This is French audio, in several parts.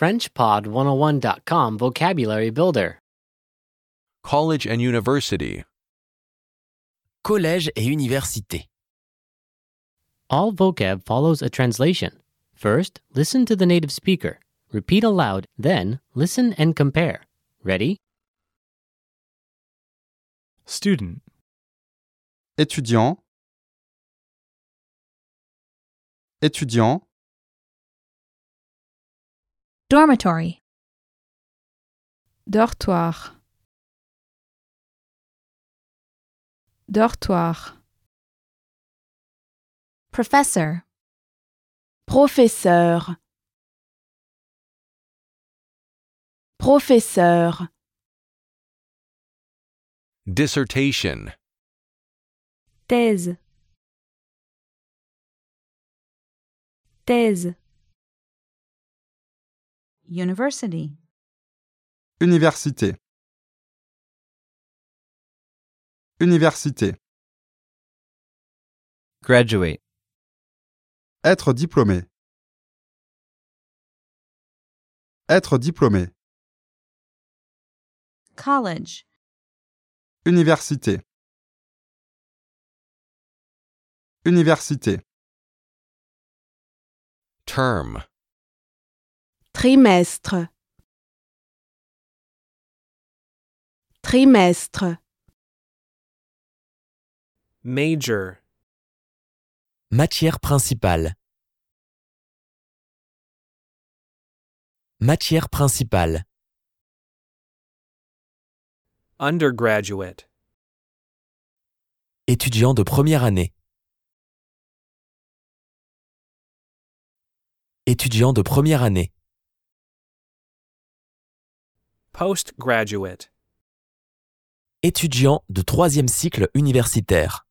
FrenchPod101.com Vocabulary Builder. College and university. Collège et université. All vocab follows a translation. First, listen to the native speaker. Repeat aloud, then listen and compare. Ready? Student, Étudiant. Étudiant. Dormitory. Dortoir. Dortoir. Professor. Professeur. Professeur. Dissertation. Thèse. Thèse. University. Université. Université. Graduate. Être diplômé. Être diplômé. College. Université. Université. Term. Trimestre. Trimestre. major, Matière principale. Matière principale. undergraduate, Étudiant de première année. Étudiant de première année. postgraduate, Étudiant de troisième cycle universitaire.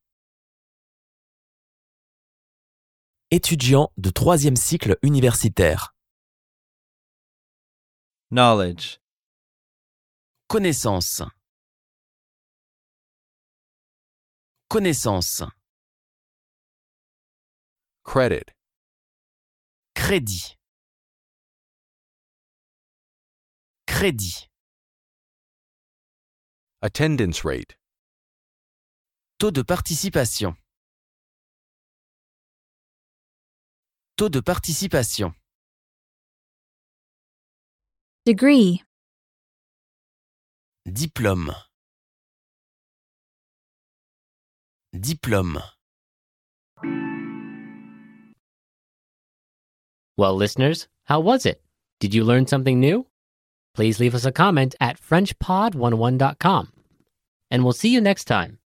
Étudiant de troisième cycle universitaire. Knowledge. Connaissance. Connaissance. Credit. Crédit. Crédit. Attendance rate. Taux de participation. Taux de participation. Degree. Diplôme. Diplôme. Well, listeners, how was it? Did you learn something new? Please leave us a comment at FrenchPod101.com. And we'll see you next time.